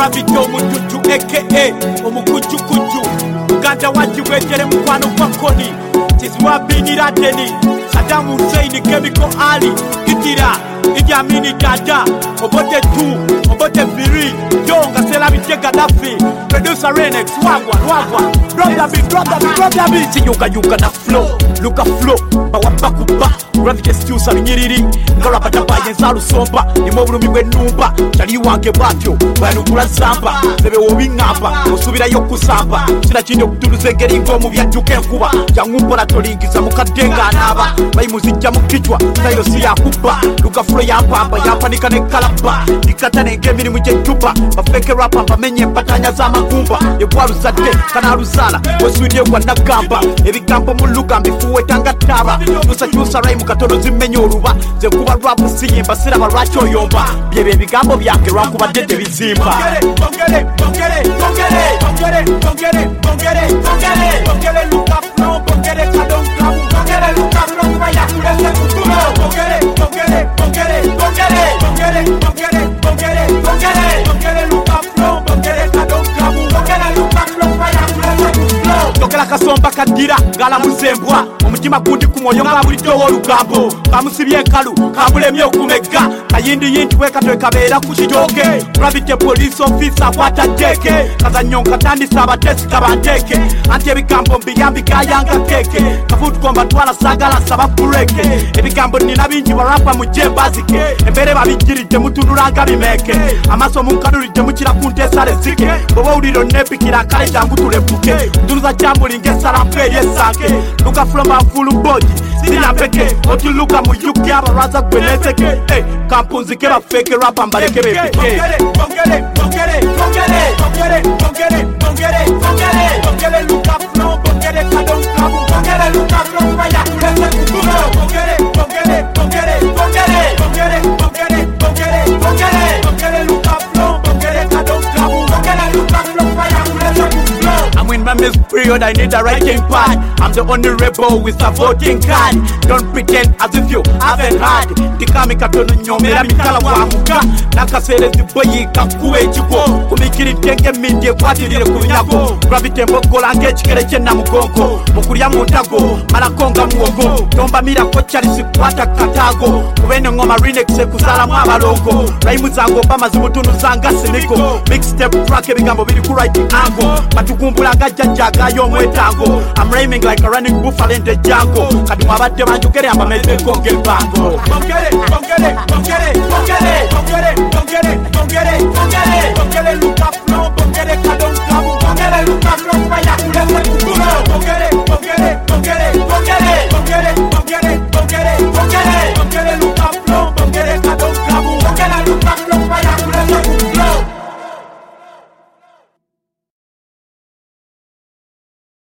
Rabbit omututu aka omukujjukuju Uganda wajiwekere mukwano kwa koni Tizwabinira deni Saddam Hussein Chemical Ali Kitira Idi Amini Dada Obote 2 Obote 3 Jonga Selabi Gaddafi Producer Renex Wagwa Drop the beat Siyuka na flow Luka flow Bawabakuba Gravity Stusa Nyiriri Ngala Batabaye Nzalu Somba Nimobulumi Numba Chali wange batyo Banukula Zamba Sebe wobingamba Osubira yokusamba Sina chinde kutunuze ngeri ngomu byajuke nkuba Yangumpola tolingiza mukadenga anaba Bayimuzijja mukichwa Tayo siya kuba Luka flow yampamba Yampanika ne kalaba Nikata ne ngemi ni muje tuba Bafeke rapa Bamenye mpatanya za magumba Yebwalu zade Kana ruzala Osudye kwa nagamba Ebigambo muluka Mbifuwe tanga taba Nusa chusa raimu katono zimenye oruba Zekuba rapu siyimba Siraba racho yomba Byebe bigambo byake Rakuba dede bizimba Bongere luka flow Bongere kadon kabu Bongere luka flow Maya kulese kutulo Bongere luka flow Bongere kadon kabu Bongere luka flow Maya kulese kutulo Tokela kasomba kadira Gala muzembwa Omutima gundi kumoyo nga buli towo lugambo Kamusibye kalu kabulemye okumega Kayindi weka twekabera kukijoke Gravity police officer kwata jeke Kazanyonka tandisa abatesi kabanteke Anti ebigambo mbiyambi kayanga keke Kafutu komba twala sagala saba kureke Ebigambo nina bingi barapa mujembazike Embere babigirije mutunuranga bimeke Amaso munkadurije mukira kuntesale zike Bobo uliro nepikira kale jangu tulepuke Tunuza jambu lingesala mperi esake Luka floma fulu body Sina peke Otiluka muyuki abaraza kweneteke Kampunzike bafeke rapa mbaleke bepike Bongere luka flow Bongere kadon kabu Bongere luka flow Maya kulese kutulo Bongere luka flow Bongere kadon kabu Bongere luka flow Maya kulese kutulo I'm in my miss period, I need a writing pad I'm the only rebel with a voting card Don't pretend as if you haven't heard Tikami katono nyomera mikala wamuka Nakasere ziboyika kuwe chiko Kumikiri tenge mindye kwatirire kunyako Gravity mbogola ngechikere chena mugongo Mukuria mundago, malakonga muogo Tomba mira kochari sikwata katago Kuwene ngoma Renex kusala mwabalongo Raimu zango bama zimutunu zanga siniko Mixtape track ebigambo biri ku right angle Batukumbula gajajaga yomwetango I'm rhyming like a running buffalo in the jungle Kadi mwabate manjukere amba meze konge bango Bongere